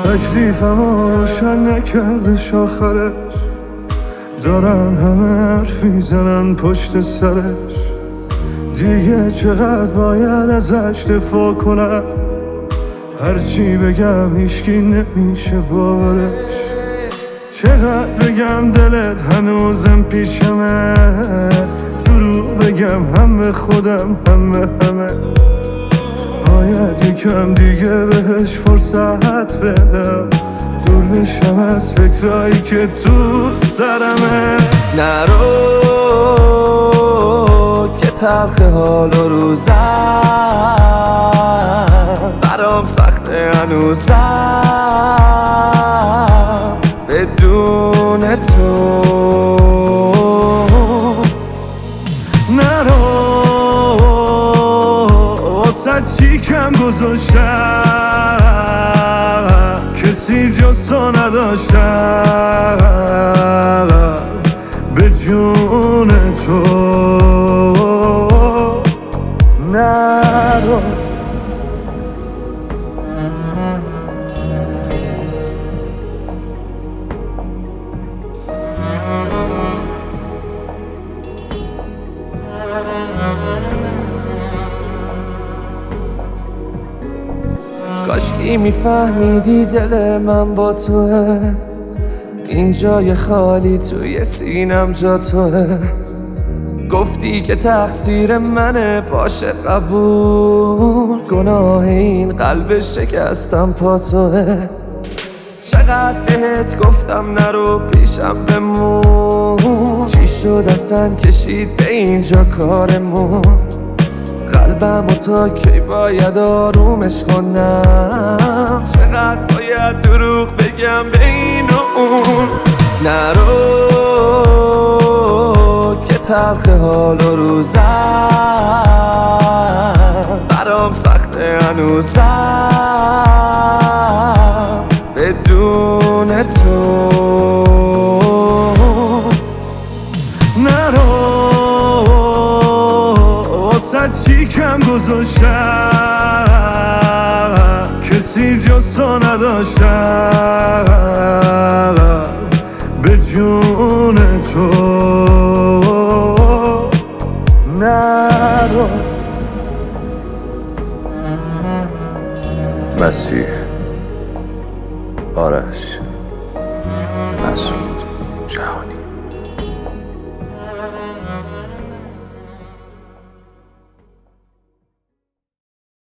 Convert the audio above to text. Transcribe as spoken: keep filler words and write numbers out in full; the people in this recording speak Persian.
تکلیفمو روشن نکردش آخرش، دارن همه حرف میزنن پشت سرش. دیگه چقدر باید ازش دفاع کنم، هرچی بگم هیچکی نمیشه باورش. چقدر بگم دلت هنوزم پیشمه، دروغ بگم هم به خودم هم به همه. باید یکم دیگه بهش فرصت بدم، دور بشم از فکرایی که تو سرمه. نرو که تلخ حال و روزم برام سخته هنوزم بدون تو. نرو واسه چی کم گذاشتم، کسی جز تو نداشتم به جون تو. نرو کاشکی میفهمیدی دل من با توه، این جای خالی توی سینم جا توه. گفتی که تقصیر منه باشه قبول، گناه این قلب شکستم پا توه. چقدر بهت گفتم نرو پیشم بمون، چی شد اصلا کشید به اینجا کارمون. قلبم و تا کی باید آرومش کنم، چقدر باید دروغ بگم به این و اون. نرو که تلخ حال و روزم برام سخته هنوزم بدون تو. نرو واسه چی کم گذاشتم، کسی جز تو نداشتم به جون تو. نرو مسیح